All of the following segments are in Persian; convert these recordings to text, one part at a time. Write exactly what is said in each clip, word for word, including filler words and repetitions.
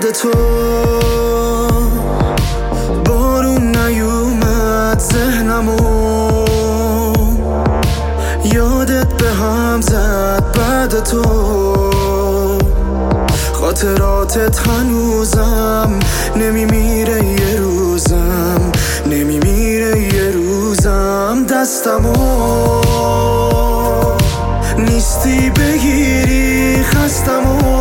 بعد تو بارون نیومد ذهنمو، یادت به هم زد بعد تو، خاطراتت هنوزم نمیمیره یه روزم، نمیمیره یه روزم. دستمو نیستی بگیری، خستمو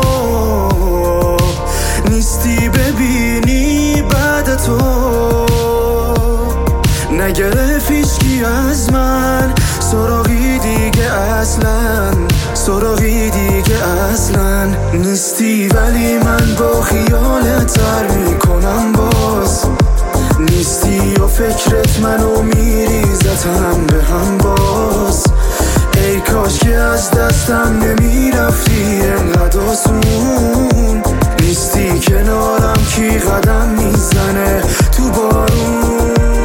نیستی ببینی بعد تو، نگرفت هیچکی از من سراغی دیگه اصلا، سراغی دیگه اصلا نیستی. ولی من با خیالت تر میکنم باز، نیستی و فکرت منو میریزتم به هم باز. ای کاش که از دستم نمیرفتی انقدر آسون، نیستی کنارم کی قدم میزنه تو بارون.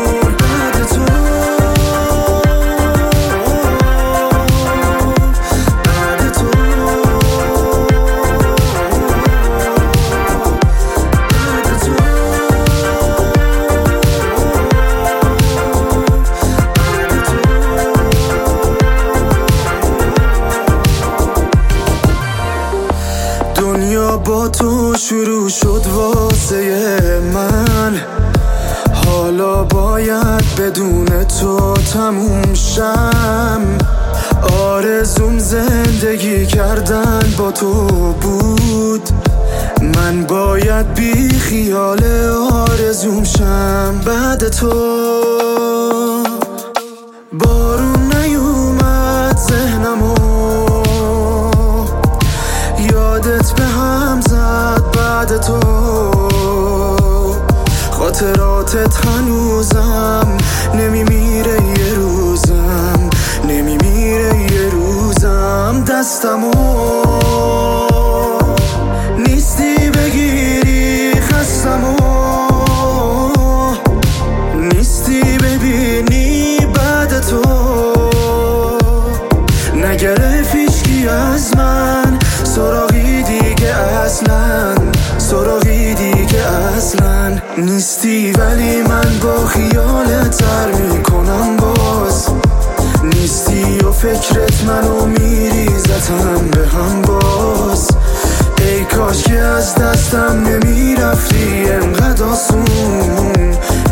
دنیا با تو شروع شد واسه من، حالا باید بدون تو تموم شم. آرزوم زندگی کردن با تو بود، من باید بی خیال آرزوم شم بعد تو. بارون نیومد ذهنمو، یادت به هم زد بعد تو، خاطراتت هنوزم نمیمیره یه روزم، نمیمیره یه روزم. دستمو نیستی بگیری، خستمو نیستی ببینی بعد تو، نگرفت هیچکی از من سراغی دیگه اصلا، سراغی دیگه اصلا نیستی. ولی من با خیالت تر میکنم باز، نیستی و فکرت منو میریزتم به هم باز. ای کاش که از دستم نمیرفتی انقدر آسون،